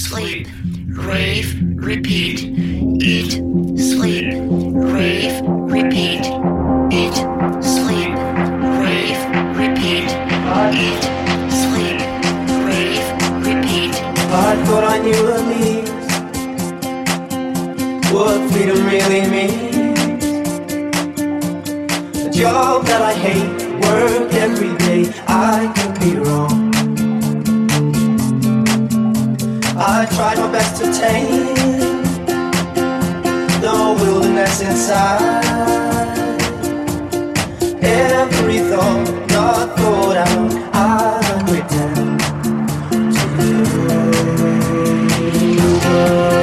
sleep, rave, repeat. Eat, sleep, rave, repeat. Eat, sleep, rave, repeat. Eat, sleep, rave, repeat. I thought I knew at least what freedom really means. A job that I hate, work every day, I could be wrong. I tried my best to tame the wilderness inside. Every thought not thought out, I pretend to you.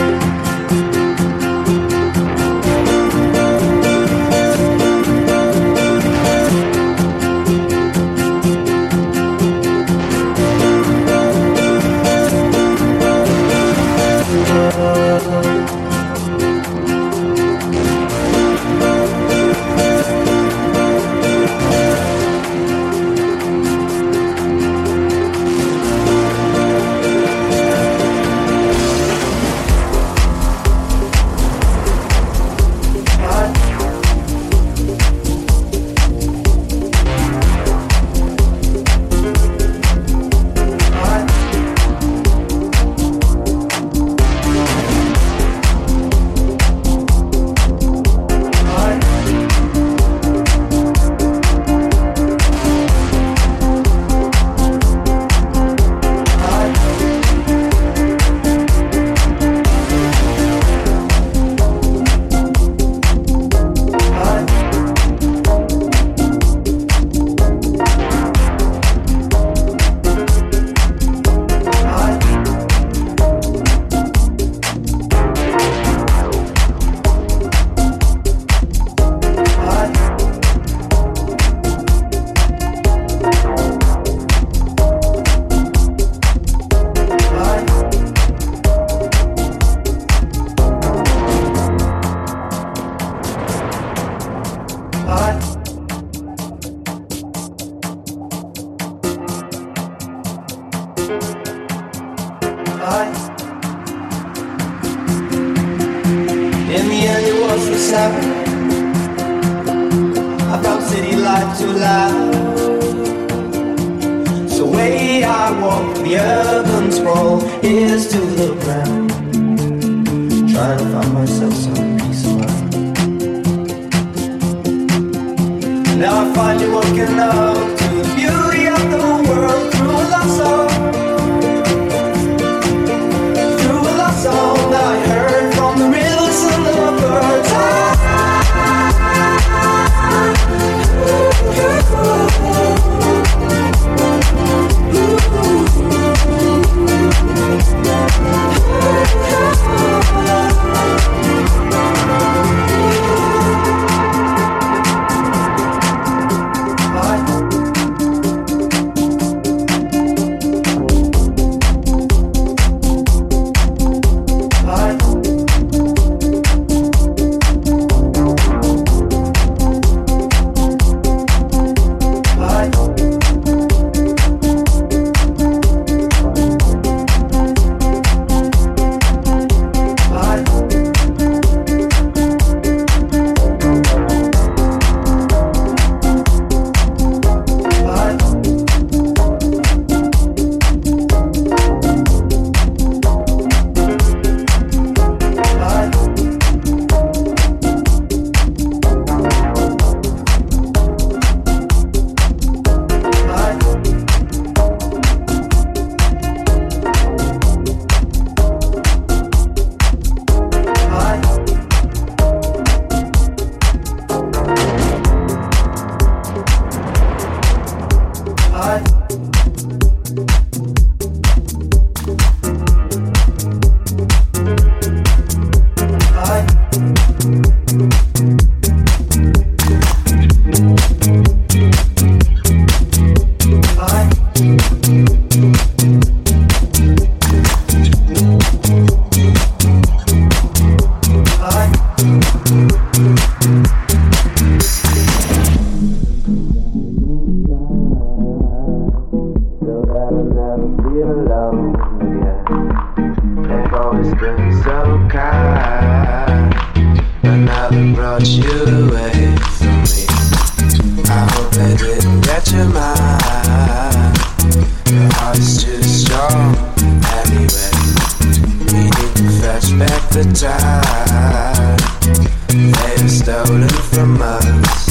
In the end it was the sound. I found city life too loud. So way I walk the urban sprawl is to the ground, trying to find myself some peace of mind. Now I find you walking up to the beauty of the world through a love song. Through a love song I heard from the rivers and the birds. time they've stolen from us.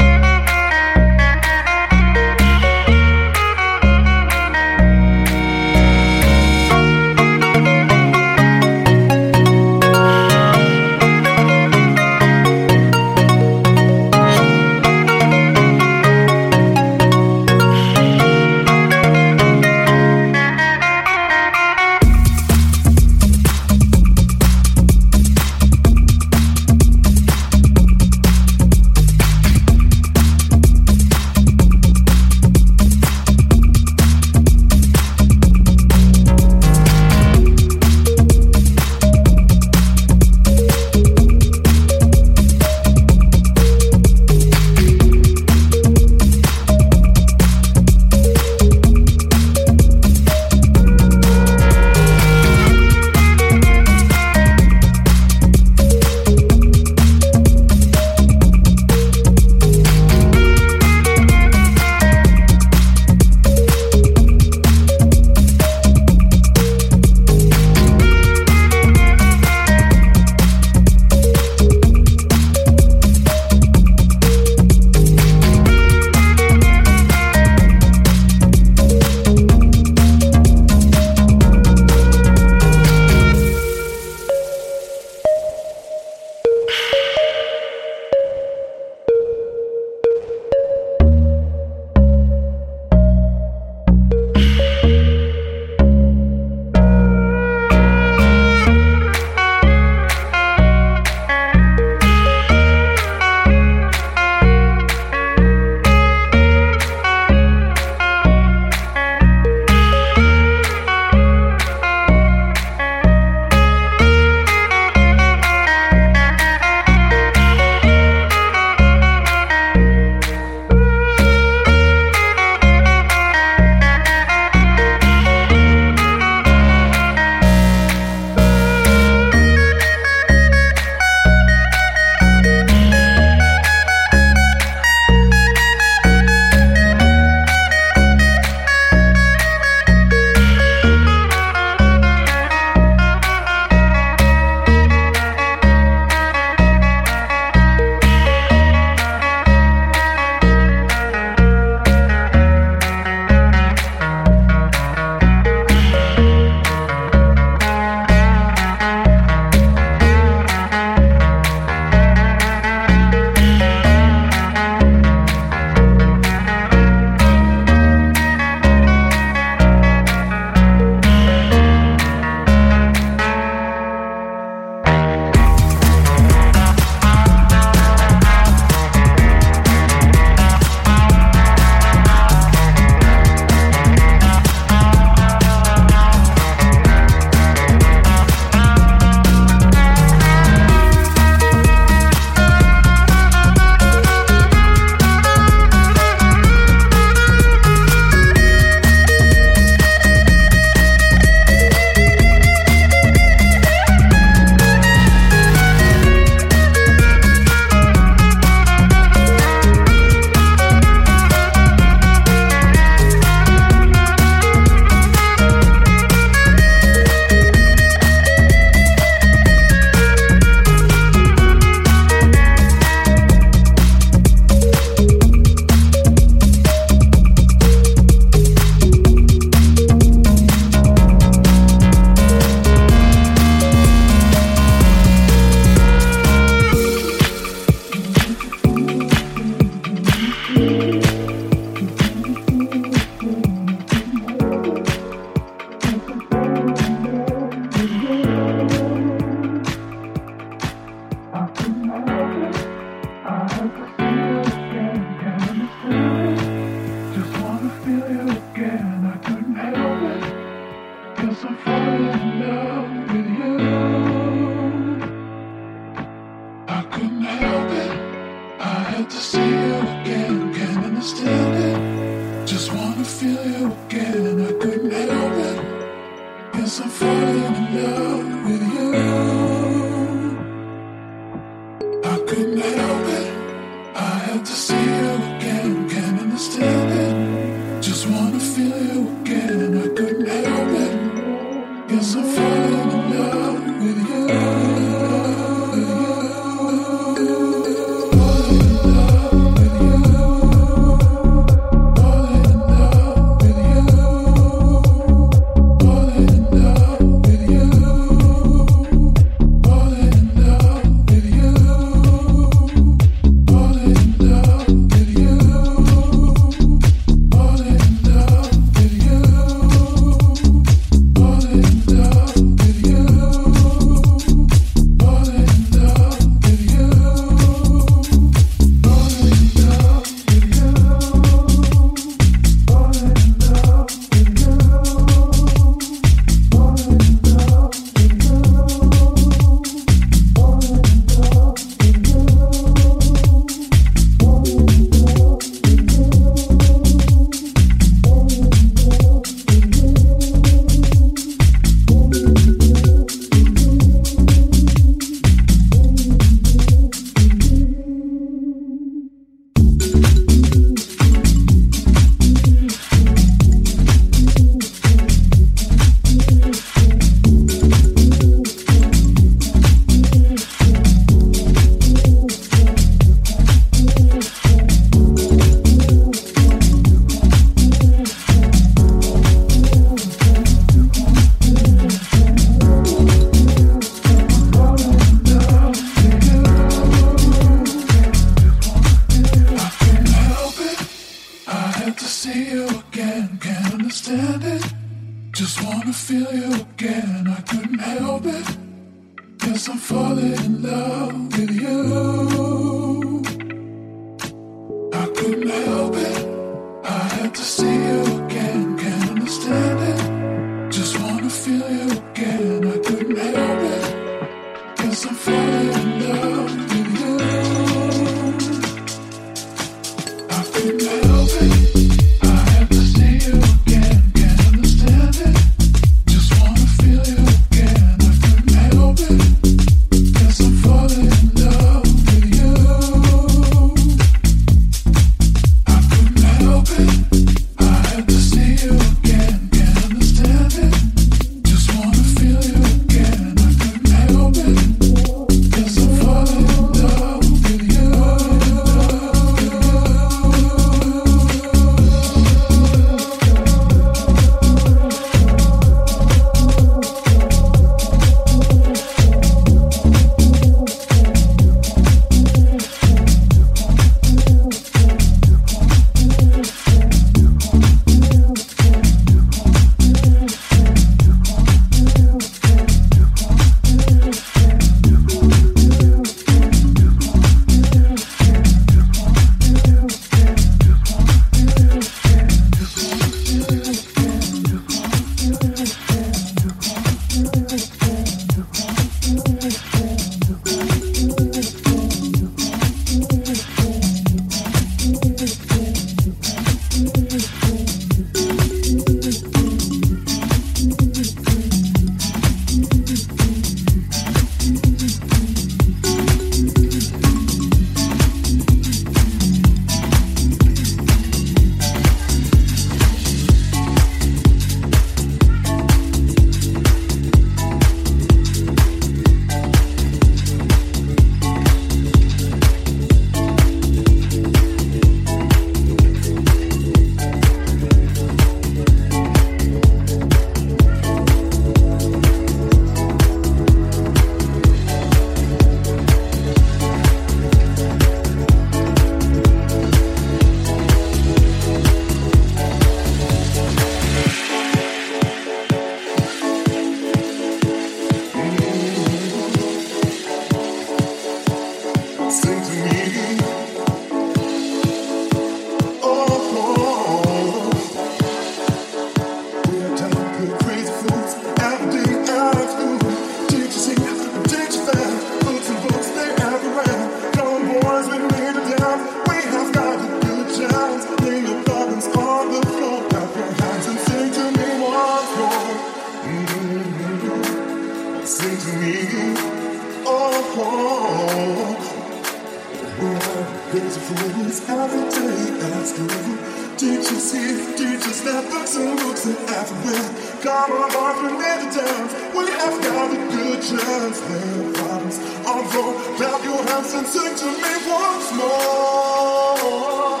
fools every day at school. Teachers here, teachers there, books and books and everywhere. Come on, boys, we need to dance. We have got a good chance. When problems are wrong, clap your hands and sing to me once more.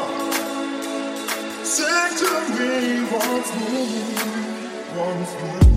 Sing to me once more, once more.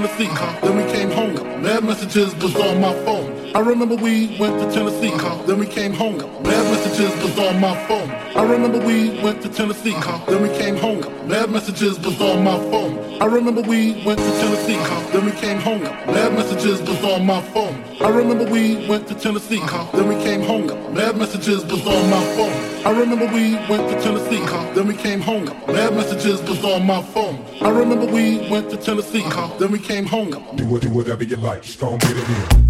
Tennessee, then we came home. Mad messages was on my phone. I remember we went to Tennessee, then we came home. Mad messages was on my phone. I remember we went to Tennessee, then we came home. Mad messages was on my phone. I remember we went to Tennessee, then we came home. Mad messages was on my phone. I remember we went to Tennessee, then we came home. Mad messages was on my phone. I remember we went to Tennessee, then we came home. Mad messages was on my phone. I remember we went to Tennessee, then we came home. Do whatever you like, just gon' get it in.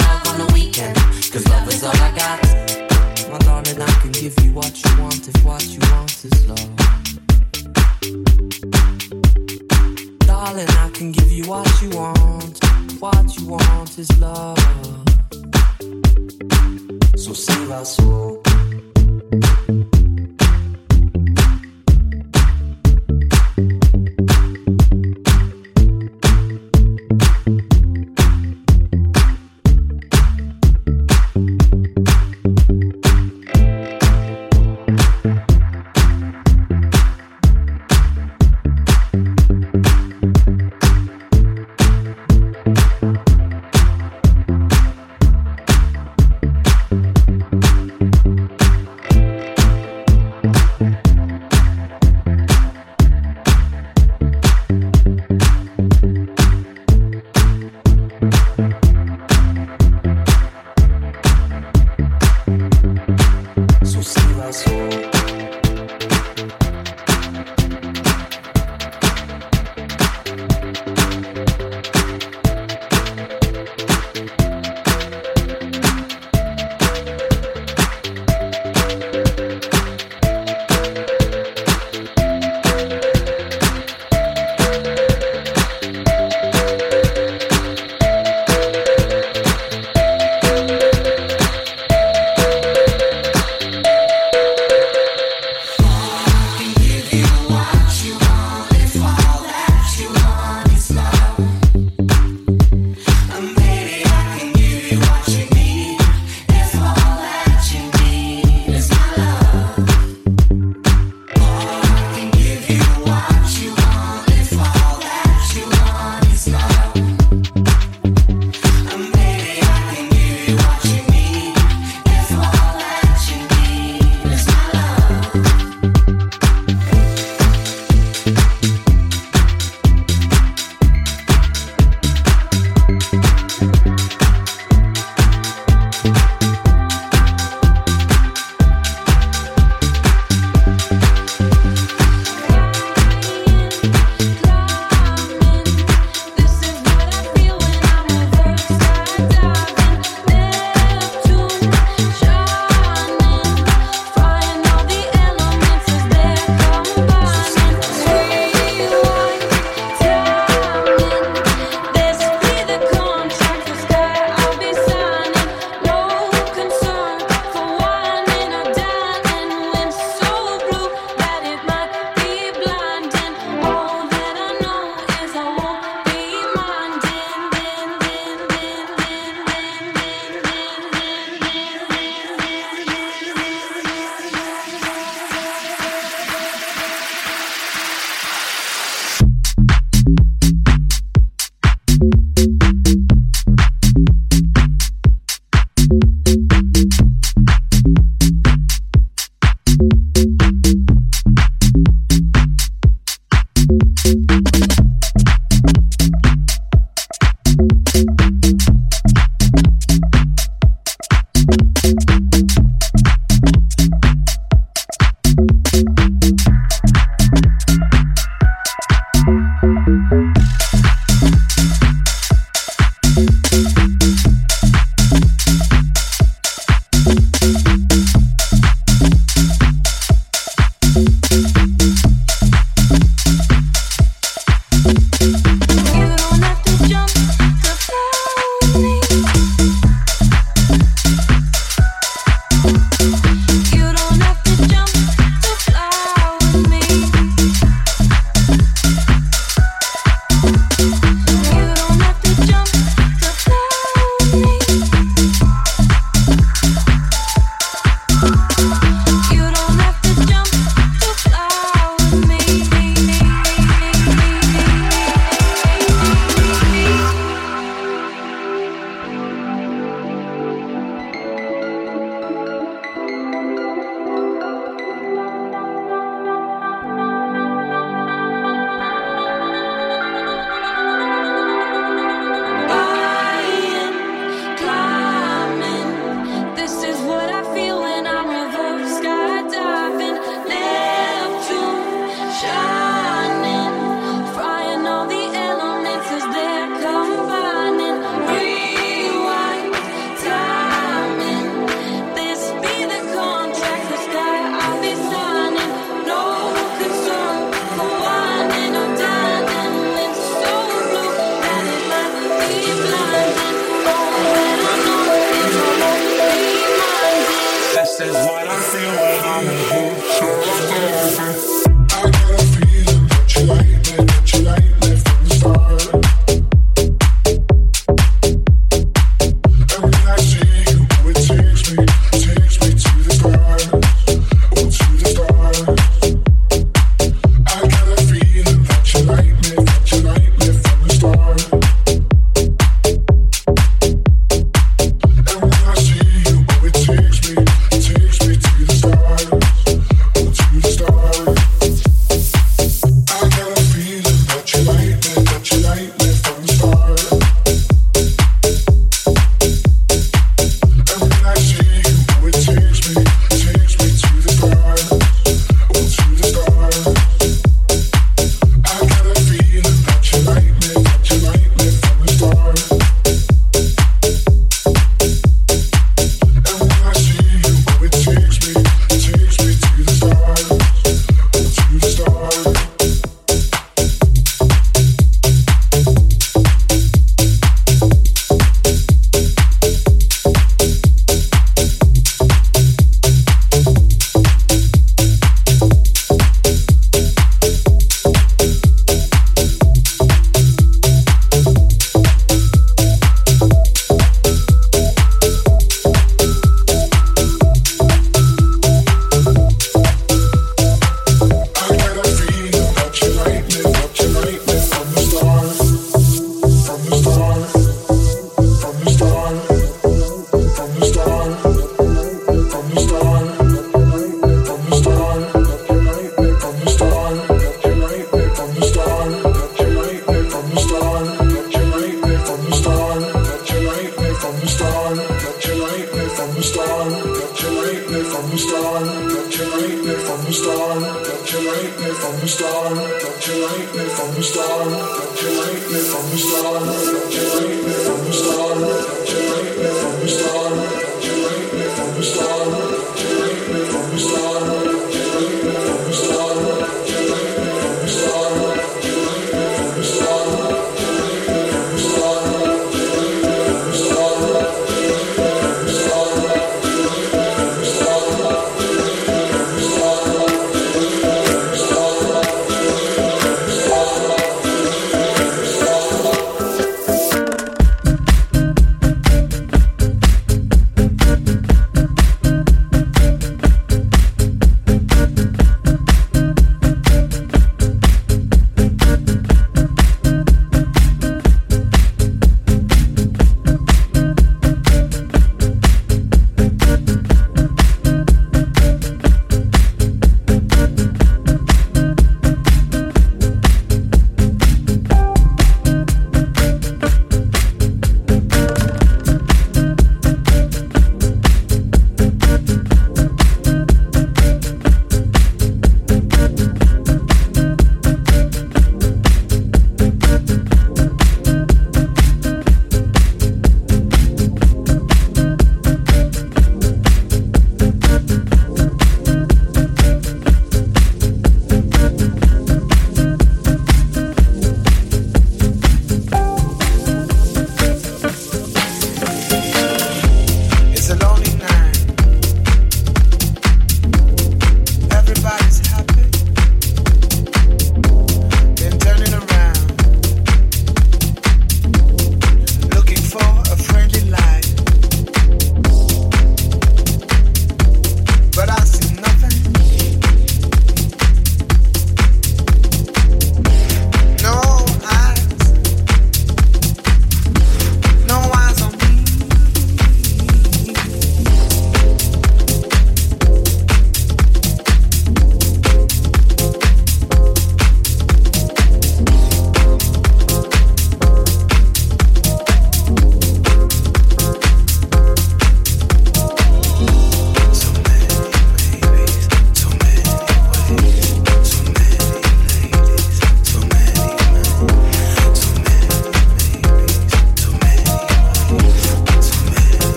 love on the weekend, 'cause love is all I got. My darling, I can give you what you want if what you want is love. Darling, I can give you what you want is love. So save our soul.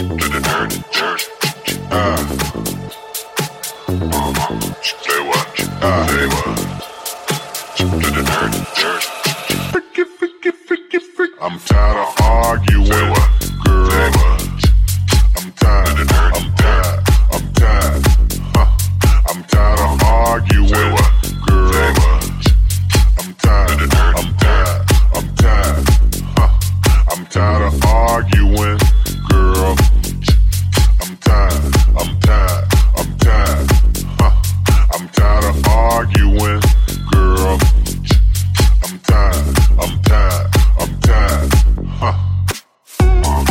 I'm tired of arguing, girl. I'm tired, I'm tired, I'm tired. I'm tired of arguing, girl. I'm tired, I'm tired, I'm tired. I'm tired of arguing, girl. I'm tired, I'm tired, I'm tired. I'm tired of arguing, girl. I'm tired, I'm tired, I'm tired.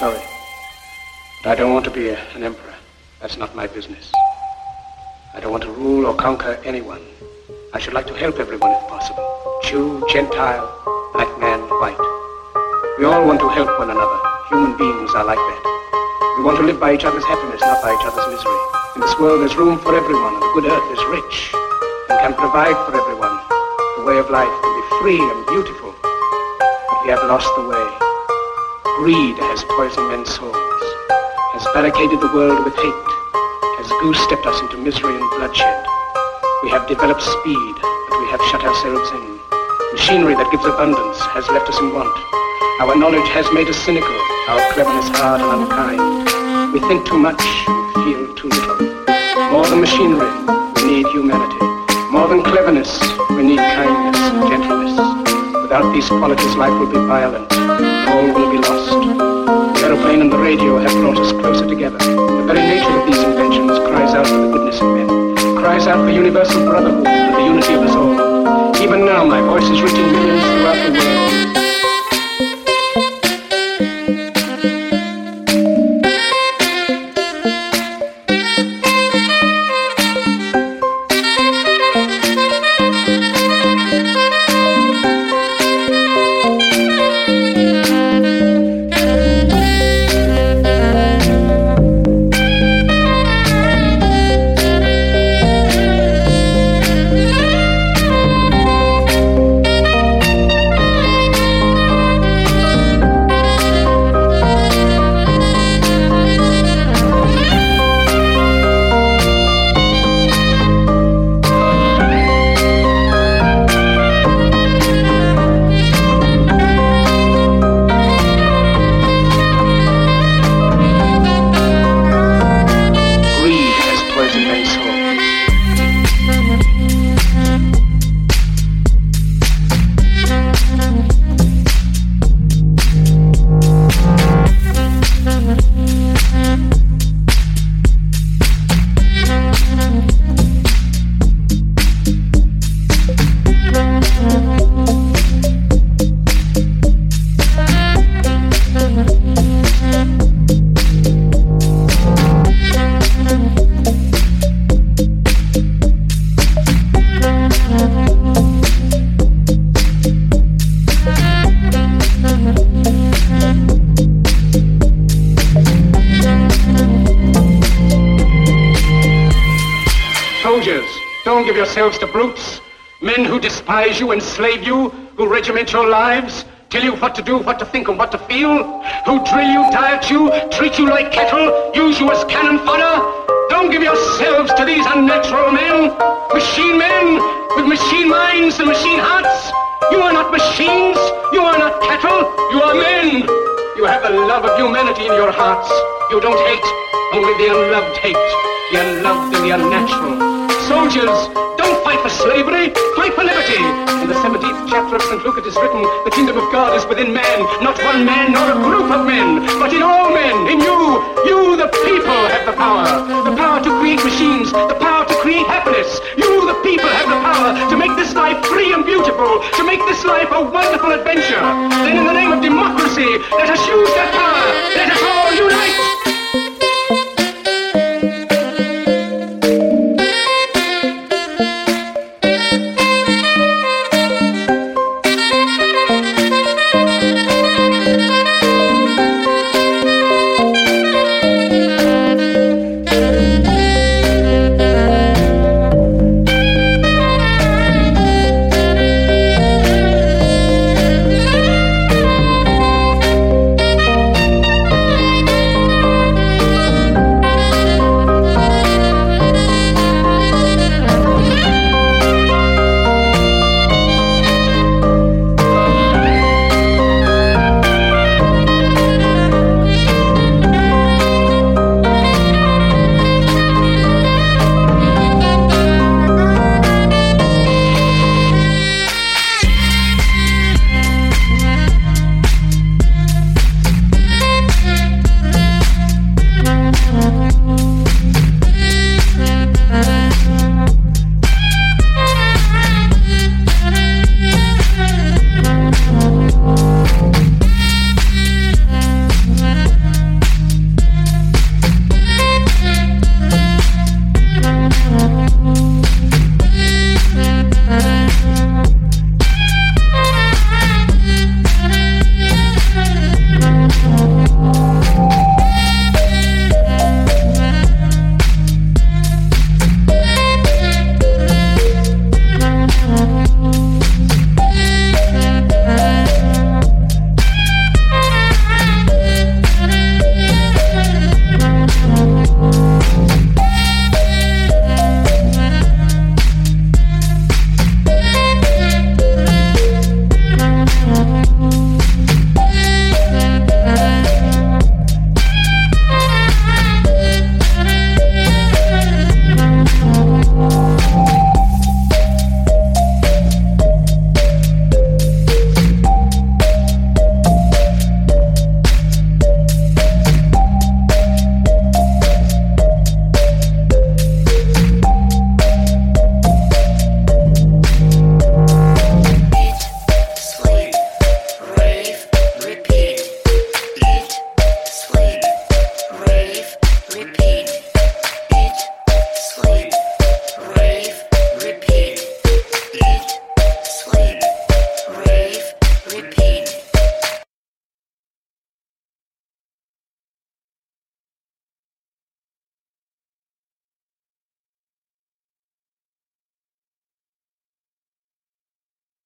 sorry. But I don't want to be an emperor. That's not my business. I don't want to rule or conquer anyone. I should like to help everyone if possible. Jew, Gentile, black man, white. We all want to help one another. Human beings are like that. We want to live by each other's happiness, not by each other's misery. In this world there's room for everyone, and the good earth is rich and can provide for everyone. The way of life can be free and beautiful, but we have lost the way. Greed has poisoned men's souls, has barricaded the world with hate, has goose-stepped us into misery and bloodshed. We have developed speed, but we have shut ourselves in. Machinery that gives abundance has left us in want. Our knowledge has made us cynical, our cleverness hard and unkind. We think too much, we feel too little. More than machinery, we need humanity. More than cleverness, we need kindness and gentleness. Without these qualities, life will be violent, and all will be lost. The aeroplane and the radio have brought us closer together. The very nature of these inventions cries out for the goodness in men, cries out for universal brotherhood and the unity of us all. Even now, my voice is reaching millions throughout the world. Yourselves to brutes, men who despise you, enslave you, who regiment your lives, tell you what to do, what to think, and what to feel, who drill you, diet you, treat you like cattle, use you as cannon fodder. Don't give yourselves to these unnatural men, machine men with machine minds and machine hearts. You are not machines, you are not cattle, you are men. You have the love of humanity in your hearts. You don't hate, only the unloved hate, the unloved and the unnatural. Soldiers, don't fight for slavery, fight for liberty. In the 17th chapter of St. Luke it is written, the kingdom of God is within man, not one man nor a group of men, but in all men, in you. You, the people, have the power to create machines, the power to create happiness. You, the people, have the power to make this life free and beautiful, to make this life a wonderful adventure. Then in the name of democracy, let us use